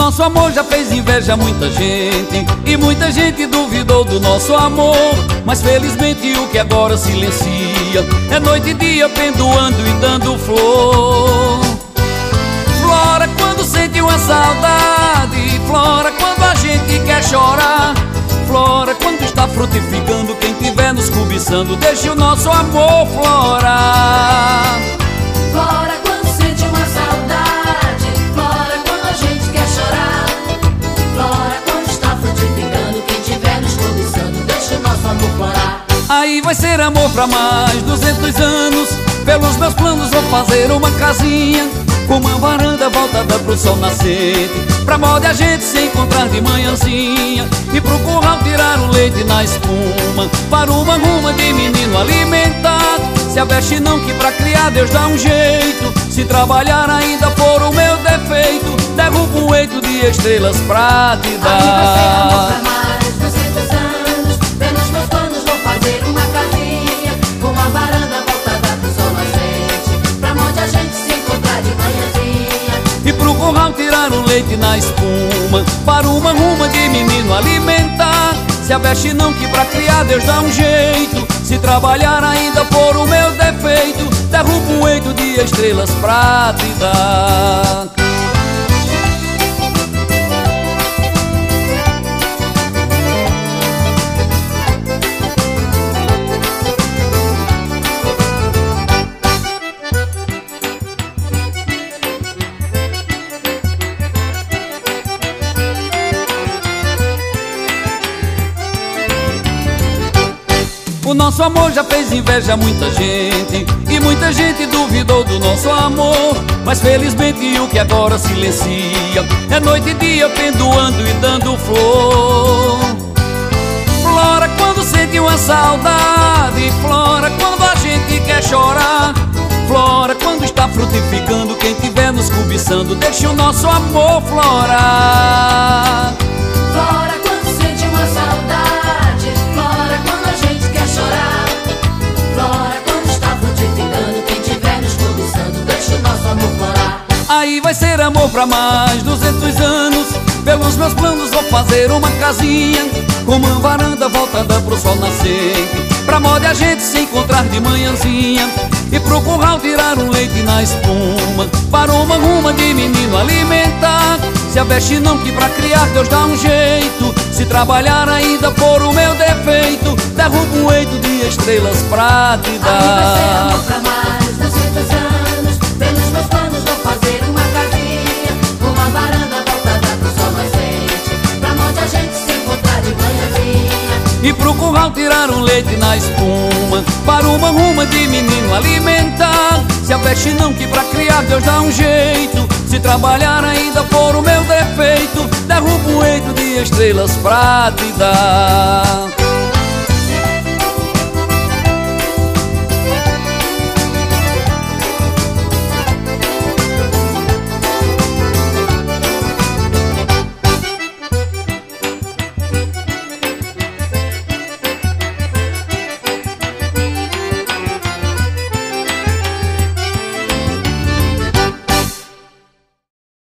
nosso amor já fez inveja a muita gente, e muita gente duvidou do nosso amor. Mas felizmente o que agora silencia é noite e dia pendoando e dando flor. Flora quando sente uma saudade, flora quando a gente quer chorar, flora quando está frutificando quem tiver nos cobiçando. Deixe o nosso amor florar. Flora quando sente uma saudade, flora quando a gente quer chorar, flora quando está frutificando quem tiver nos cobiçando. Deixa o nosso amor florar. Aí vai ser amor pra mais 200 anos. Pelos meus planos vou fazer uma casinha com uma varanda voltada pro sol nascente, pra modo a gente se encontrar de manhãzinha e pro curral tirar o leite na espuma, para uma ruma de menino alimentado. Se a veste não que pra criar Deus dá um jeito, se trabalhar ainda for o meu defeito, derrubo um eito de estrelas pra te dar. Aí vai ser amor pra mais 200 anos. Pelos meus planos vou fazer uma casinha com uma varanda voltada pro sol nascente, pra onde a gente se encontrar de manhãzinha e pro curral tirar o leite na espuma, para uma ruma de menino alimentar. Se a veste não que pra criar Deus dá um jeito, se trabalhar ainda for o meu defeito, derrubo um eito de estrelas pra te dar. O nosso amor já fez inveja a muita gente, e muita gente duvidou do nosso amor. Mas felizmente o que agora silencia é noite e dia pendoando e dando flor. Flora quando sente uma saudade, flora quando a gente quer chorar, flora quando está frutificando quem tiver nos cobiçando. Deixe o nosso amor florar. Flora quando sente uma saudade, flora quando a gente quer chorar, flora quando está frutificando quem tiver nos cobiçando. Deixa o nosso amor florar. Aí vai ser amor pra mais 200 anos. Pelos meus planos vou fazer uma casinha com uma varanda voltada pro sol nascente, pra modo a gente se encontrar de manhãzinha e pro curral tirar um leite na espuma, para uma ruma de menino alimentar. Se a veste não que pra criar Deus dá um jeito, se trabalhar ainda for o meu defeito, derrubo um eito de estrelas pra te dar. Aí vai ser amor pra mais 200 anos. Pelos meus planos vou fazer uma casinha com uma varanda voltada pro sol nascente, pra onde a gente se encontrar de manhãzinha e pro curral tirar um leite na espuma, para uma ruma de menino alimentar. Se a veste não que pra criar Deus dá um jeito, se trabalhar ainda for o meu defeito, derrubo um eito de estrelas pra te dar.